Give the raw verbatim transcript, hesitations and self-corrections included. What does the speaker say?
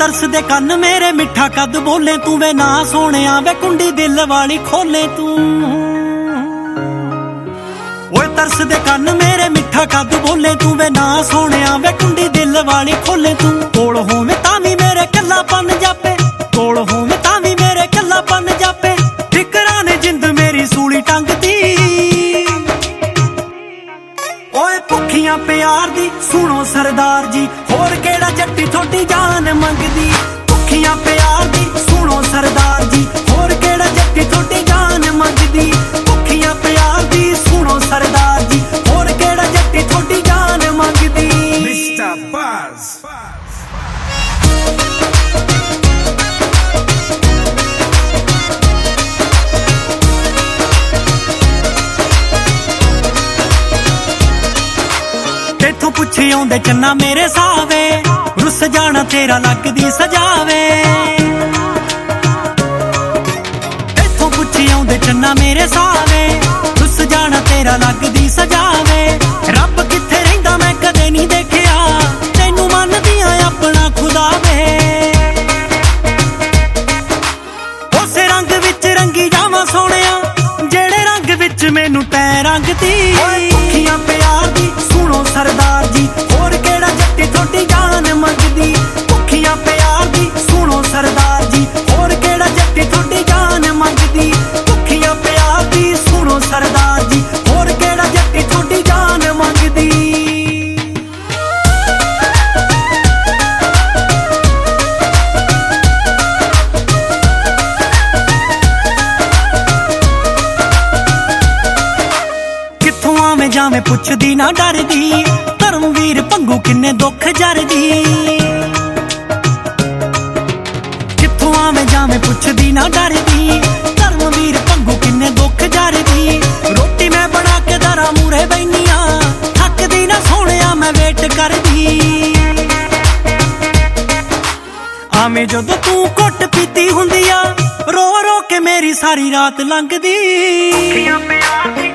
ਤਰਸ ਦੇ ਕੰਨ ਮੇਰੇ ਮਿੱਠਾ ਕੱਦ ਬੋਲੇ ਤੂੰ ਵੇ ਨਾ ਸੋਹਣਿਆ ਵੇ ਕੁੰਡੀ ਦਿਲ ਵਾਲੀ ਖੋਲੇ ਤੂੰ। ਓਏ ਤਰਸ ਦੇ ਕੰਨ ਮੇਰੇ ਮਿੱਠਾ ਕੱਦ ਬੋਲੇ ਤੂੰ ਵੇ ਨਾ ਸੋਹਣਿਆ ਵੇ ਕੁੰਡੀ ਦਿਲ ਵਾਲੀ ਖੋਲੇ ਤੂੰ। ਕੋਲ ਹੋਵੇਂ ਤਾਂ ਵੀ ਮੇਰੇ ਕੱਲਾ ਪਨ ਜਾਪੇ, ਕੋਲ ਹੋਵੇਂ ਤਾਂ ਵੀ ਮੇਰੇ ਕੱਲਾ ਪਨ ਜਾਪੇ। ਫਿਕਰਾਂ ਨੇ ਜਿੰਦ ਮੇਰੀ ਸੂਲੀ ਟੰਗਦੀ। ਓਏ ਭੁੱਖੀਆਂ ਪਿਆਰ ਦੀ ਸੁਣੋ ਸਰਦਾਰ ਜੀ, ਹੋਰ ਕਿਹੜਾ ਜੱਟੀ ਥੋਡੀ ਜਾਨ ਮੰਗਦੀ। ਭੁੱਖੀਆਂ ਪਿਆਰ ਦੀ ਸੁਣੋ ਸਰਦਾਰ ਜੀ, ਹੋਰ ਕਿਹੜਾ ਜੱਟੀ ਥੋਡੀ ਜਾਨ ਮੰਗਦੀ। ਭੁੱਖੀਆਂ ਪਿਆਰ ਦੀ ਸੁਣੋ ਸਰਦਾਰ ਜੀ, ਹੋਰ ਕਿਹੜਾ ਜੱਟੀ ਥੋਡੀ ਜਾਨ ਮੰਗਦੀ। ਮਿਸਟਰ ਬਾਜ਼ ਤੇਥੋਂ ਪੁੱਛੀ ਆਉਂਦੇ ਚੰਨਾ ਮੇਰੇ ਸਾਵੇ, ਰੁੱਸ ਜਾਣਾ ਤੇਰਾ ਲੱਗਦੀ ਸਜਾਵੇ। ਤੇਥੋਂ ਪੁੱਛੀ ਆਉਂਦੇ ਚੰਨਾ ਮੇਰੇ ਸਾਵੇ, ਰੁੱਸ ਜਾਣਾ ਤੇਰਾ ਲੱਗਦੀ ਸਜਾਵੇ। ਰੱਬ ਕਿੱਥੇ ਰਹਿੰਦਾ ਮੈਂ ਕਦੇ ਨਹੀਂ ਦੇਖਿਆ, ਤੈਨੂੰ ਮੰਨਦੀਆਂ ਆਪਣਾ ਖੁਦਾ ਵੇ। ਉਸੇ ਰੰਗ ਵਿੱਚ ਰੰਗੀ ਜਾਵਾਂ ਸੋਹਣਿਆ, ਜਿਹੜੇ ਰੰਗ ਵਿੱਚ ਮੈਨੂੰ ਤੈਂ ਰੰਗਦੀ। ਭੁੱਖੀਆਂ ਪਿਆਰ ਦੀ ਸੁਣੋ ਸਰਦਾਰ ਜੀ, ਹੋਰ ਕਿਹੜਾ ਜੱਟੀ ਥੋਡੀ ਜਾਨ ਮੰਗਦੀ। ਭੁੱਖੀਆਂ ਪਿਆਰ ਦੀ ਸੁਣੋ ਸਰਦਾਰ ਜੀ, ਹੋਰ ਕਿਹੜਾ ਜੱਟੀ ਥੋਡੀ ਜਾਨ ਮੰਗਦੀ। ਭੁੱਖੀਆਂ ਪਿਆਰ ਦੀ ਸੁਣੋ ਸਰਦਾਰ ਜੀ, ਹੋਰ ਕਿਹੜਾ ਜੱਟੀ ਥੋਡੀ ਜਾਨ ਮੰਗਦੀ। ਕਿੱਥੋਂ ਆਵੇਂ ਜਾਵੇਂ ਪੁੱਛਦੀ ਨਾ ਡਰਦੀ, ਧਰਮਵੀਰ ਭੰਗੂ ਕਿੰਨੇ ਦੁੱਖ ਜਰਦੀ। ਕਿੱਥੋਂ ਆਵੇਂ ਜਾਵੇਂ ਪੁੱਛਦੀ ਨਾ ਡਰਦੀ, ਧਰਮਵੀਰ ਭੰਗੂ ਕਿੰਨੇ ਦੁੱਖ ਜਰਦੀ। ਰੋਟੀ ਮੈਂ ਬਣਾ ਕੇ ਦਰਾਂ ਮੂਹਰੇ ਬੈਨੀਆਂ, ਥੱਕਦੀ ਨਾ ਸੋਹਣਿਆ ਮੈਂ ਵੇਟ ਕਰਦੀ। ਆਵੇਂ ਜਦੋਂ ਤੂੰ ਘੁੱਟ ਪੀਤੀ ਹੁੰਦੀ ਆ, ਰੋ ਰੋ ਕੇ ਮੇਰੀ ਸਾਰੀ ਰਾਤ ਲੰਘਦੀ।